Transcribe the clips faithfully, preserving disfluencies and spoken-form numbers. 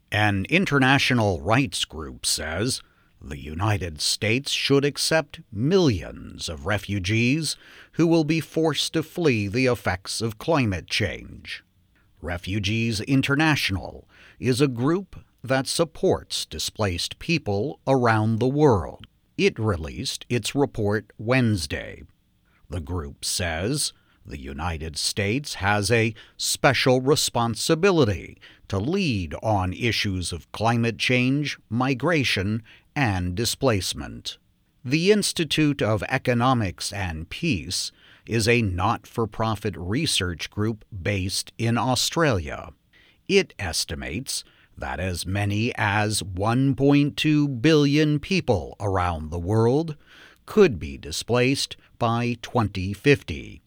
An international rights group says the United States should accept millions of refugees who will be forced to flee the effects of climate change. Refugees International is a group that supports displaced people around the world. It released its report Wednesday. The group says the United States has a special responsibility to lead on issues of climate change, migration, and displacement. The Institute of Economics and Peace is a not-for-profit research group based in Australia. It estimates that as many as one point two billion people around the world could be displaced by twenty fifty.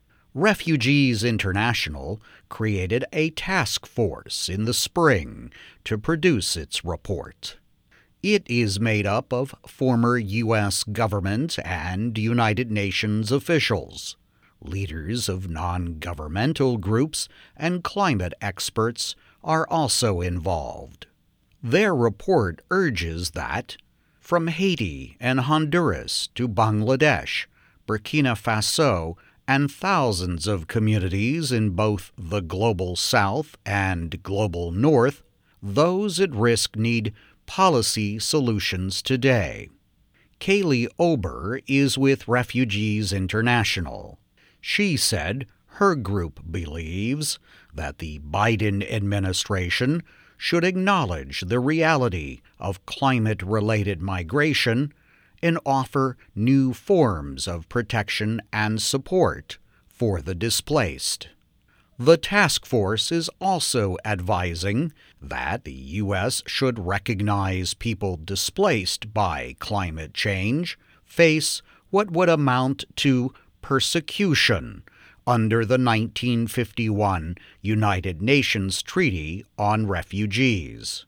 Refugees International created a task force in the spring to produce its report. It is made up of former U S government and United Nations officials, leaders of non-governmental groups, and climate experts are also involved. Their report urges that, from Haiti and Honduras to Bangladesh, Burkina Faso, and thousands of communities in both the Global South and Global North, those at risk need policy solutions today. Kaylee Ober is with Refugees International. She said her group believes that the Biden administration should acknowledge the reality of climate-related migration and offer new forms of protection and support for the displaced. The task force is also advising that the U S should recognize people displaced by climate change face what would amount to persecution under the nineteen fifty-one United Nations Treaty on Refugees.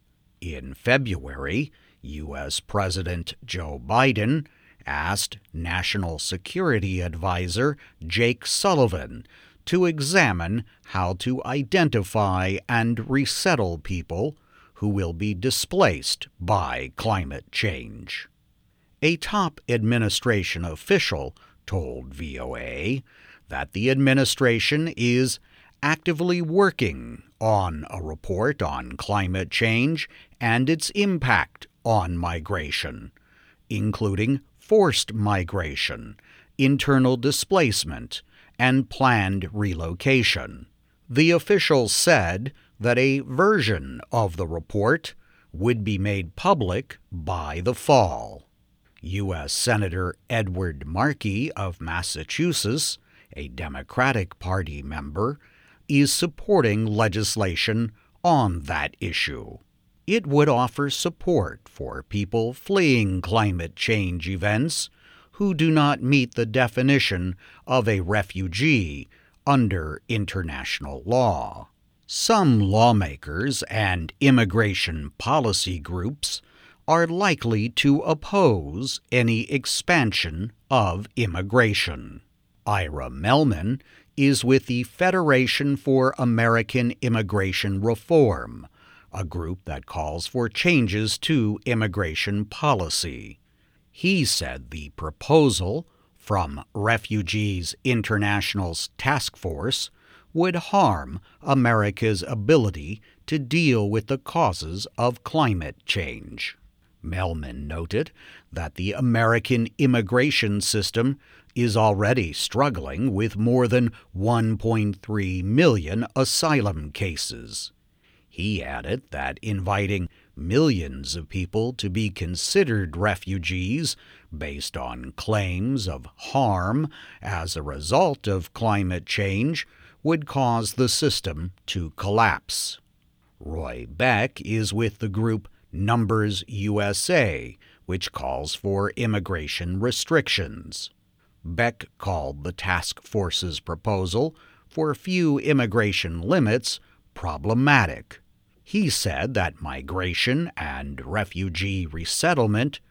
In February, U S President Joe Biden asked National Security Advisor Jake Sullivan to examine how to identify and resettle people who will be displaced by climate change. A top administration official told V O A that the administration is actively working on a report on climate change and its impact on migration, including forced migration, internal displacement, and planned relocation. The official said that a version of the report would be made public by the fall. U S Senator Edward Markey of Massachusetts, a Democratic Party member, is supporting legislation on that issue. It would offer support for people fleeing climate change events who do not meet the definition of a refugee under international law. Some lawmakers and immigration policy groups are likely to oppose any expansion of immigration. Ira Melman is with the Federation for American Immigration Reform, a group that calls for changes to immigration policy. He said the proposal from Refugees International's task force would harm America's ability to deal with the causes of climate change. Melman noted that the American immigration system is already struggling with more than one point three million asylum cases. He added that inviting millions of people to be considered refugees based on claims of harm as a result of climate change would cause the system to collapse. Roy Beck is with the group Numbers U S A, which calls for immigration restrictions. Beck called the task force's proposal for few immigration limits problematic. He said that migration and refugee resettlement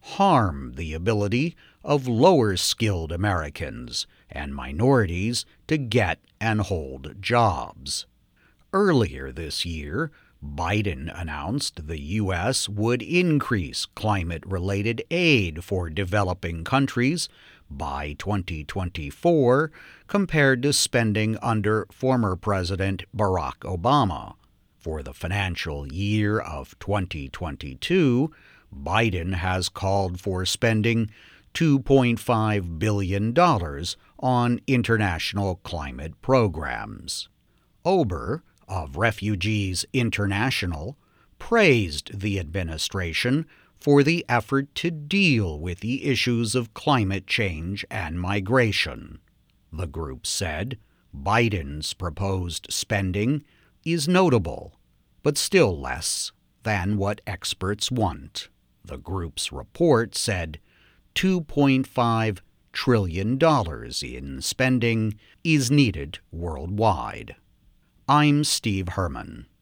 harm the ability of lower-skilled Americans and minorities to get and hold jobs. Earlier this year, Biden announced the U S would increase climate-related aid for developing countries by twenty twenty-four compared to spending under former President Barack Obama. For the financial year of twenty twenty-two, Biden has called for spending two point five billion dollars on international climate programs. Ober, of Refugees International, praised the administration for the effort to deal with the issues of climate change and migration. The group said Biden's proposed spending is notable, but still less than what experts want. The group's report said two point five trillion dollars in spending is needed worldwide. I'm Steve Herman.